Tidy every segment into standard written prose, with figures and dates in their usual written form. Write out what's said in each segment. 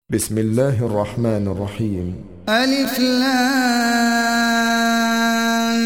بسم الله الرحمن الرحيم. ألف لام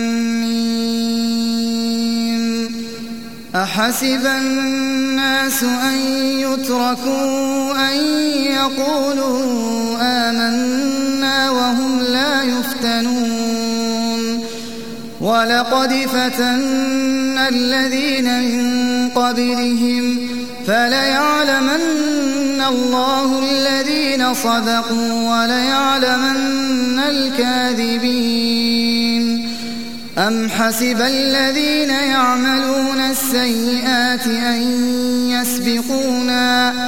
ميم. أحسب الناس أن يتركوا أن يقولوا آمنا وهم لا يفتنون ولقد فتنا الذين من قبلهم فليعلمن الله الذين صدقوا وليعلمن الكاذبين. أم حسب الذين يعملون السيئات أن يسبقونا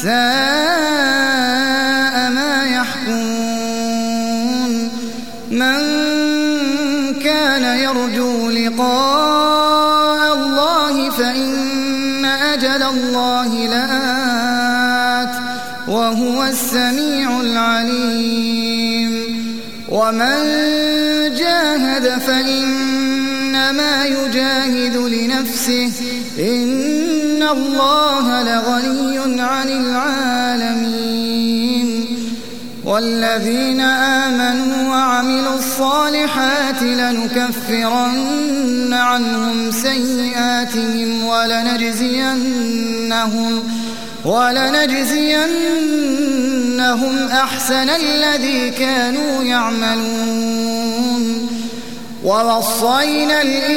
ساء ما يحكمون. من كان يرجو لقاء الله فإن أجل الله لآت وهو السميع العليم. ومن جاهد فإنما يجاهد لنفسه إن الله لغني عن العالمين. والذين آمنوا وعملوا الصالحات لنكفرن عنهم سيئاتهم ولنجزينهم أحسن الذي كانوا يعملون. ووصينا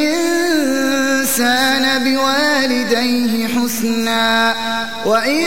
الإنسان بوالديه حسنا وإن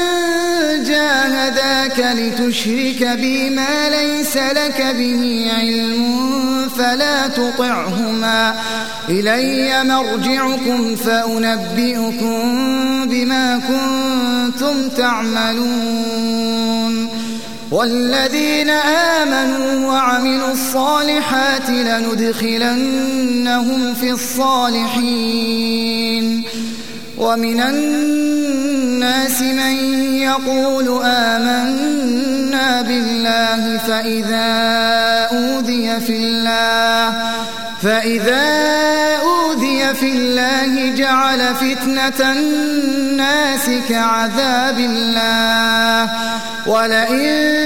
جاهداك لتشرك بي ما ليس لك به علم فلا تطعهما إلي مرجعكم فأنبئكم بما كنتم تعملون. والذين آمنوا وعملوا الصالحات لندخلنهم في الصالحين. ومن الناس من يقول آمنا بالله فإذا أوذي في الله جعل فتنة الناس كعذاب الله. ولئن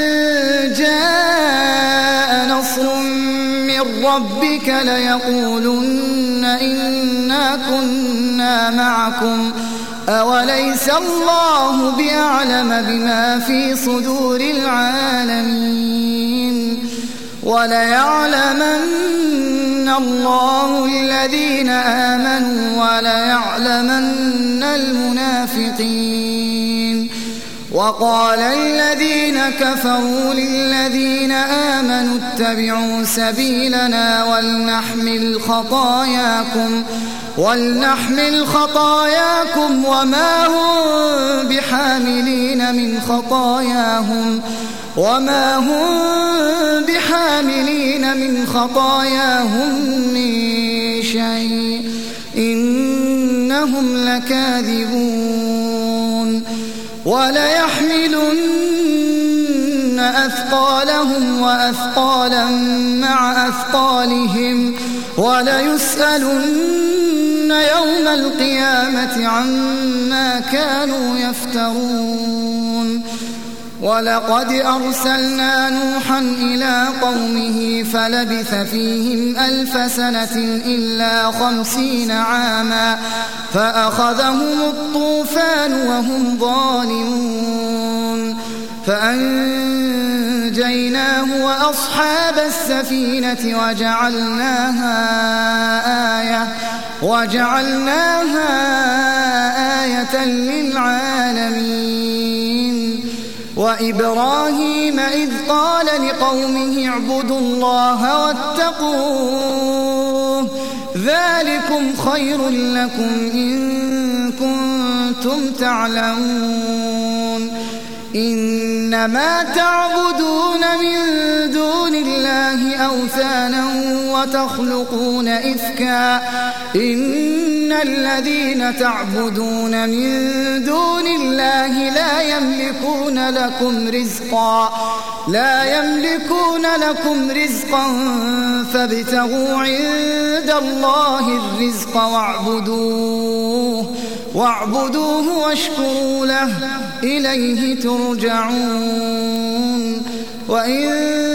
جاء نصر من ربك ليقولن إنا كنا معكم أوليس الله بأعلم بما في صدور العالمين. وليعلمن الله الذين آمنوا وليعلمن المنافقين. وقال الذين كفروا للذين آمنوا اتبعوا سبيلنا ولنحمل خطاياكم وما هم بحاملين من خطاياهم من شيء إنهم لكاذبون. وليحملن أثقالهم وأثقالا مع أثقالهم وليسألن يوم القيامة عما كانوا يفترون. ولقد أرسلنا نوحا إلى قومه فلبث فيهم 1000 سنة إلا 50 عاما فأخذهم الطوفان وهم ظالمون فأنجيناه وأصحاب السفينة وجعلناها آية للعالمين. وإبراهيم إذ قال لقومه اعبدوا الله واتقوه ذلكم خير لكم إن كنتم تعلمون. إنما تعبدون من دون الله أوثانا وتخلقون إفكا إن الذين تعبدون من دون الله لا يملكون لكم رزقا فابتغوا عند الله الرزق واعبدوه واعبدوه واشكروا له إليه ترجعون وإن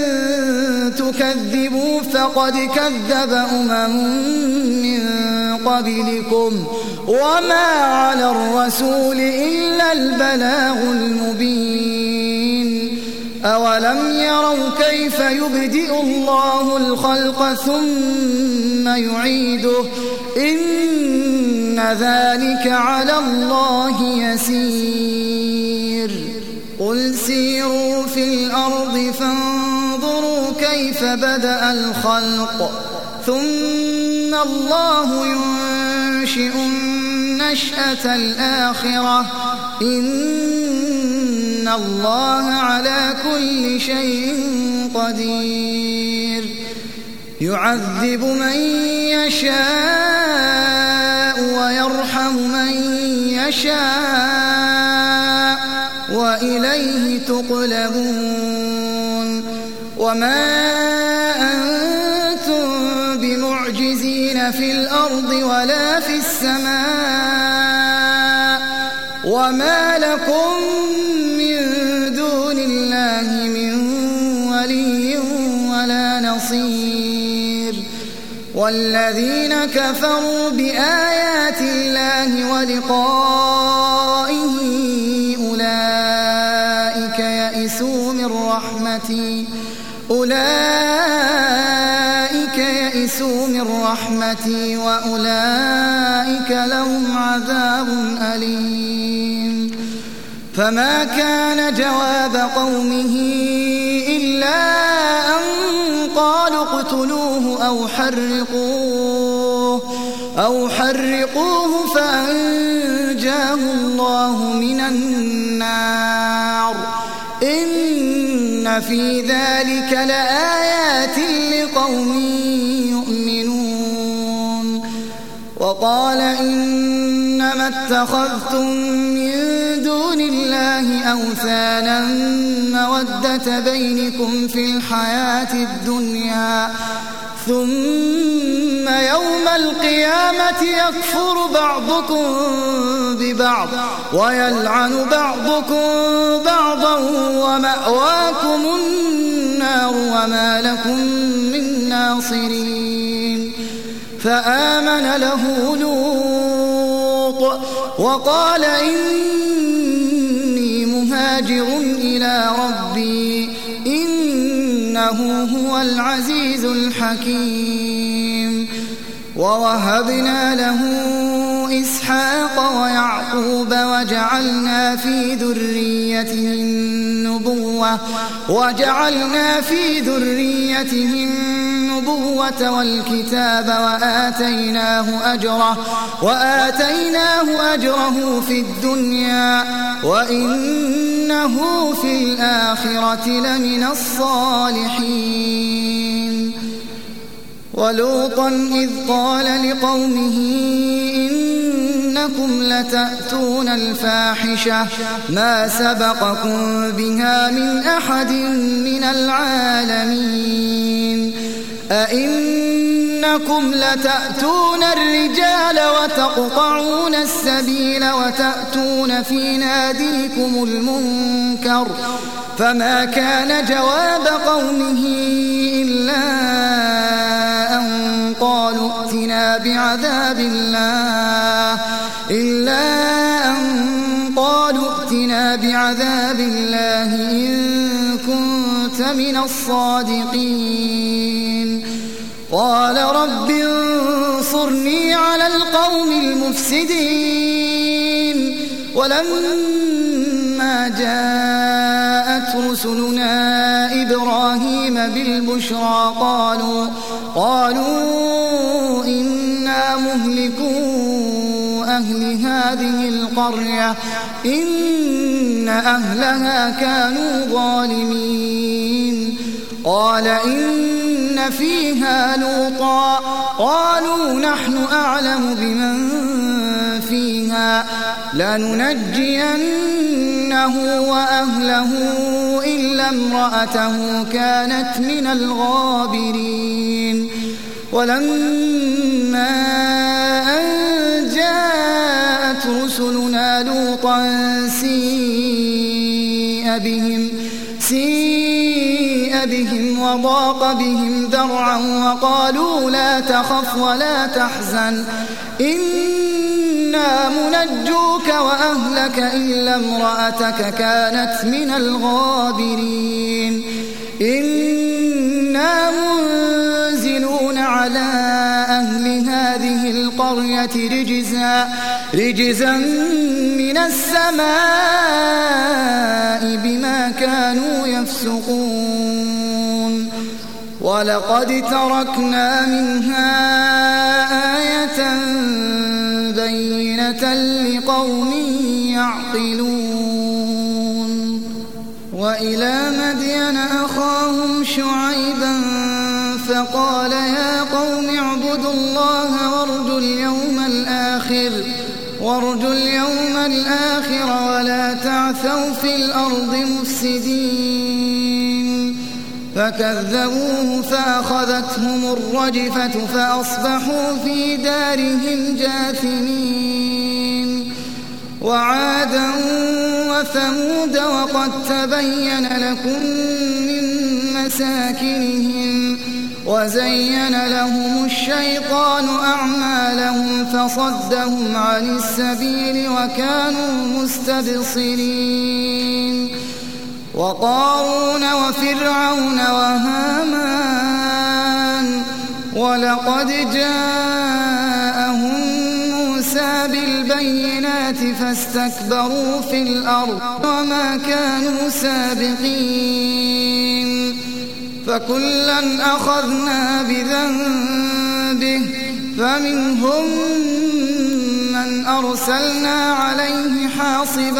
تكذبوا فقد كذب من قبلكم وما على الرسول إلا البلاغ المبين أولم يروا كيف يبدئ الله الخلق ثم يعيده إن ذلك على الله يسير قل سيروا في الأرض فانظروا كيف بدأ الخلق ثم الله ينشئ النشأة الآخرة إن الله على كل شيء قدير يعذب من يشاء ويرحم من يشاء وإليه تقلبون وما أنتم بمعجزين في الأرض ولا في السماء وما لكم من دون الله من ولي ولا نصير والذين كفروا بآيات الله ولقائه أولئك يئسوا من رحمتي وأولئك لهم عذاب أليم فما كان جواب قومه إلا أن قالوا اقتلوه أو حرقوه فأنجاه الله من النار إن في ذلك لآيات لقوم يؤمنون وقال إنما اتخذتم من دون الله أوثانا مودة بينكم في الحياة الدنيا ثم يوم القيامة يكفر بعضكم ببعض ويلعن بعضكم بعضا ومأواكم النار وما لكم من ناصرين فآمن له لوط وقال إني مهاجر إلى ربي إنه هو العزيز الحكيم ووهبنا له إسحاق ويعقوب وجعلنا في ذريته النبوة والكتاب وآتيناه أجره في الدنيا وإنه في الآخرة لمن الصالحين ولوطا إذ قال لقومه إنكم لتأتون الفاحشة ما سبقكم بها من أحد من العالمين أئنكم لتأتون الرجال وتقطعون السبيل وتأتون في ناديكم المنكر فما كان جواب قومه إلا أن قالوا ائتنا بعذاب الله إن كنت من الصادقين قال رب انصرني على القوم المفسدين ولما جاءت رسلنا إبراهيم بالبشرى قالوا إنا مهلكو أهل هذه القرية إن أهلها كانوا ظالمين قال إن فيها لوطا قالوا نحن أعلم بمن فيها لننجينه وأهله إلا امرأته كانت من الغابرين ولما أن جاءت رسلنا لوطا سيء بهم وضاق بهم ذرعا وقالوا لا تخف ولا تحزن إنا منجوك وأهلك إلا امرأتك كانت من الغابرين إنا منزلون على أهل هذه القرية رجزا من السماء بما كانوا يفسقون ولقد تركنا منها آية بينة لقوم يعقلون وإلى مدين أخاهم شعيبا فقال يا قوم اعبدوا الله وارجوا اليوم الآخر ولا تعثوا في الأرض مفسدين فكذبوه فأخذتهم الرجفة فأصبحوا في دارهم جاثمين وعادا وثمود وقد تبين لكم من مساكنهم وزين لهم الشيطان أعمالهم فصدهم عن السبيل وكانوا مستبصرين وقارون وفرعون وهامان ولقد جاءهم موسى بالبينات فاستكبروا في الأرض وما كانوا سابقين فكلا أخذنا بذنبه فمنهم من أرسلنا عليه حاصبا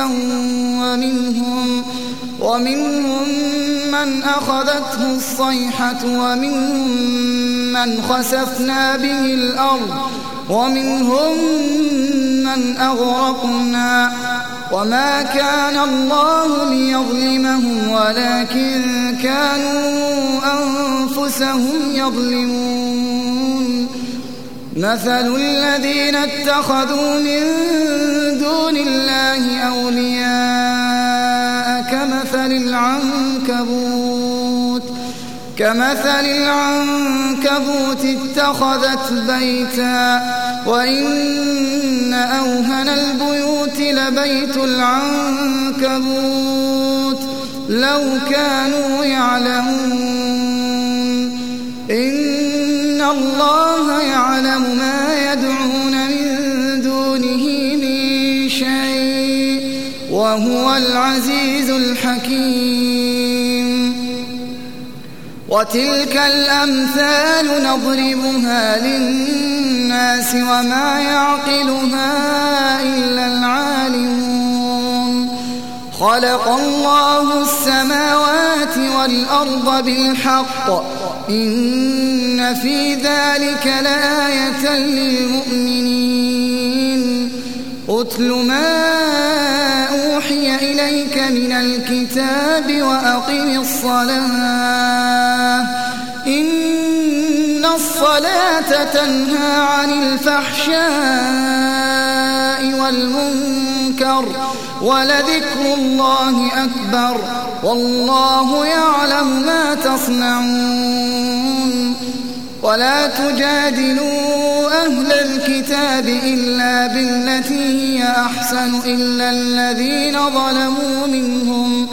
ومنهم من أخذته الصيحة ومنهم من خسفنا به الأرض ومنهم من أغرقنا وما كان الله ليظلمهم ولكن كانوا أنفسهم يظلمون مثل الذين اتخذوا من دون الله أولياء كمثل العنكبوت اتخذت بيتا وإن أوهن البيوت لبيت العنكبوت لو كانوا يعلمون إن الله يعلم ما يدعون من دونه من شيء وهو العزيز الحكيم وتلك الأمثال نضربها للناس وما يعقلها إلا العالمون خلق الله السماوات والأرض بالحق إن في ذلك لآية للمؤمنين أتل ما أوحي إليك من الكتاب وأقم الصلاة إن الصلاة تنهى عن الفحشاء والمنكر ولذكر الله أكبر والله يعلم ما تصنعون ولا تجادلوا أهل الكتاب إلا بالتي هي أحسن إلا الذين ظلموا منهم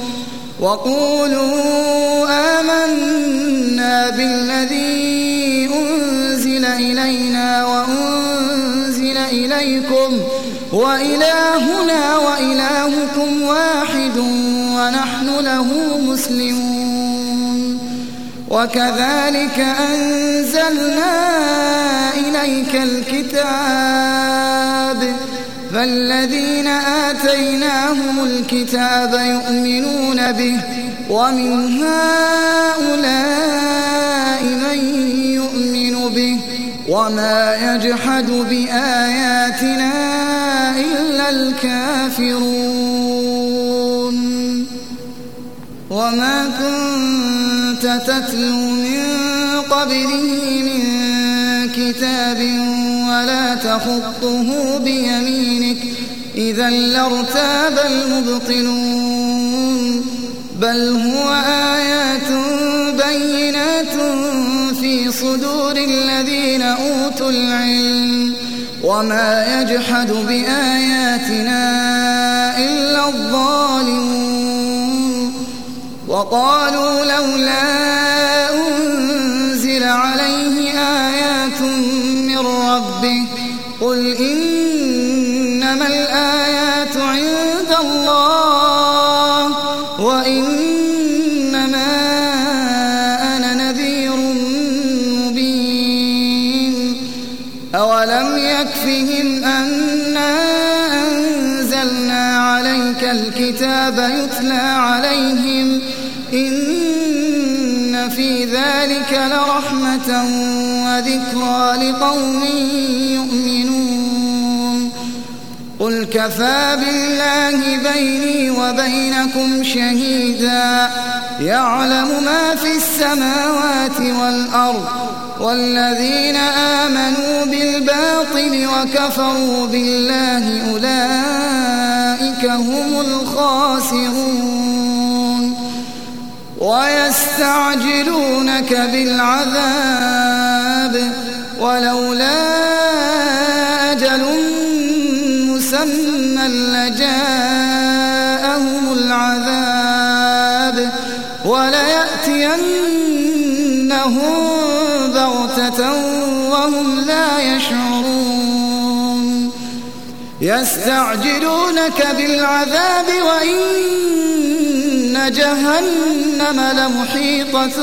وقولوا آمنا بالذي أنزل إلينا وأنزل إليكم وإلهنا وإلهكم واحد ونحن له مسلمون وكذلك أنزلنا إليك الكتاب فالذين آتيناهم الكتاب يؤمنون به ومن هؤلاء من يؤمن به وما يجحد بآياتنا إلا الكافرون وما كنت تتلو من قبله من كتاب ولا تخطه بيمينك إذا لارتاب المبطلون بل هو آيات بينات في صدور الذين أوتوا العلم وما يجحد بآياتنا إلا الظالمون وقالوا لولا أنزل عليه آيات من ربه قل إنما الآيات عند الله وإنما أنا نذير مبين أولم يكفهم أنا أنزلنا عليك الكتاب يتلى عليهم إن في ذلك لرحمة وذكرى لقوم يؤمنون قل كفى بالله بيني وبينكم شهيدا يعلم ما في السماوات والأرض والذين آمنوا بالباطل وكفروا بالله أولئك هم الخاسرون ويستعجلونك بالعذاب ولولا أجل مسمى لجاءهم العذاب وليأتينهم بغتة وهم لا يشعرون يستعجلونك بالعذاب وإن جهنم لمحيطة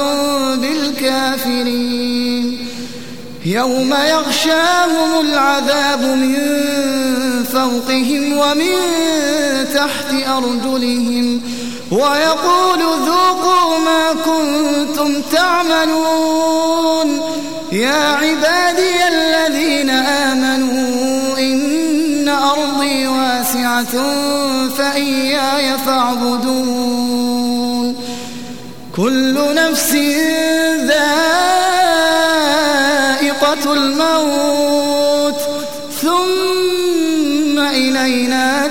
بالكافرين يوم يغشاهم العذاب من فوقهم ومن تحت أرجلهم ويقول ذوقوا ما كنتم تعملون يا عبادي الذين آمنوا إن أرضي واسعة فإياي فاعبدون كل نفس ذائقة الموت ثم إلينا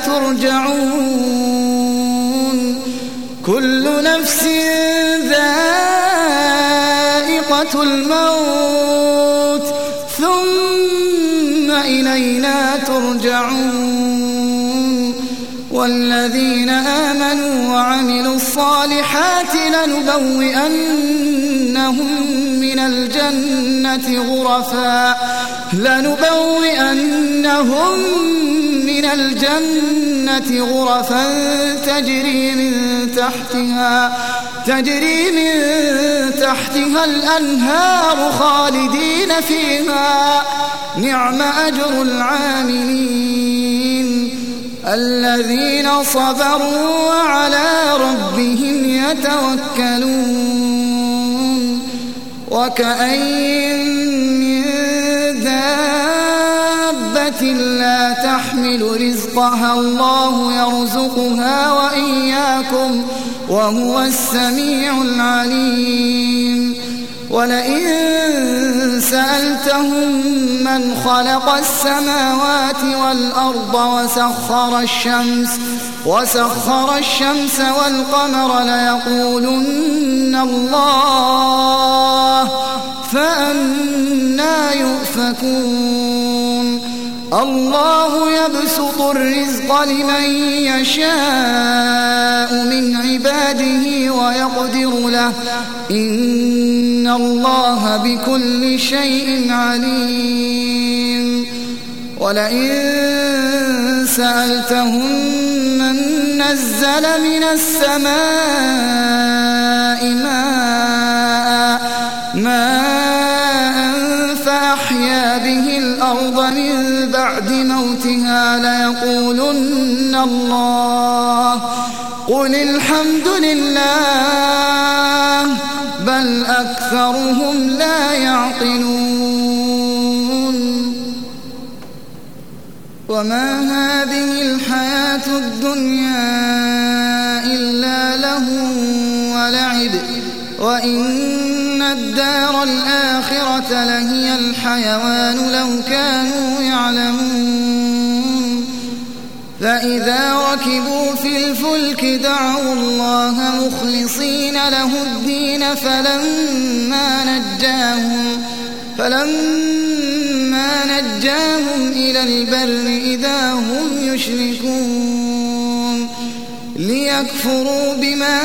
ترجعون كل نفس ذائقة الموت ثم إلينا ترجعون والذين آمنوا وعملوا الصالحات لنبوئنهم من الجنة غرفا تجري من تحتها الأنهار خالدين فيها نعم أجر العاملين الذين صبروا وعلى ربهم يتوكلون وكأين من دابة لا تحمل رزقها الله يرزقها وإياكم وهو السميع العليم ولئن سألتهم من خلق السماوات والأرض وسخر الشمس والقمر ليقولن الله فأنى يؤفكون الله يبسط الرزق لمن يشاء من عباده ويقدر له إن الله بكل شيء عليم ولئن سألتهم من نزل من السماء ماء فأحيا به الأرض من بعد موتها ليقولن الله قل الحمد لله بل أكثرهم لا يعقلون وما هذه الحياة الدنيا إلا لهو ولعب وإن الدار الآخرة لهي الحيوان لو كانوا يعلمون فإذا ركبوا في الفلك دعوا الله مخلصين له الدين فلما نجاهم إلى البر إذا هم يشركون ليكفروا بما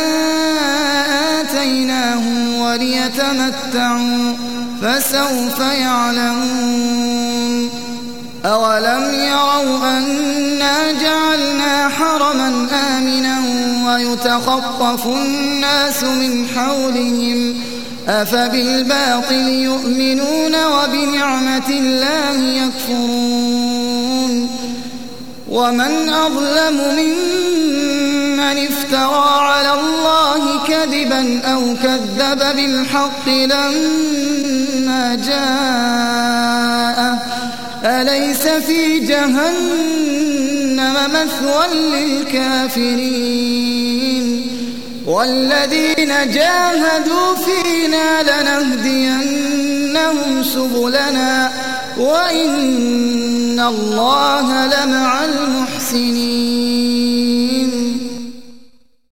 آتيناهم وليتمتعوا فسوف يعلمون أولم يروا أنا جعلنا حرما آمنا ويتخطف الناس من حولهم أفبالباطل يؤمنون وبنعمة الله يكفرون ومن أظلم ممن افترى على الله كذبا أو كذب بالحق لما جاءه أليس في جهنم مثوى للكافرين والذين جاهدوا فينا لنهدينهم سبلنا وإن الله لمع المحسنين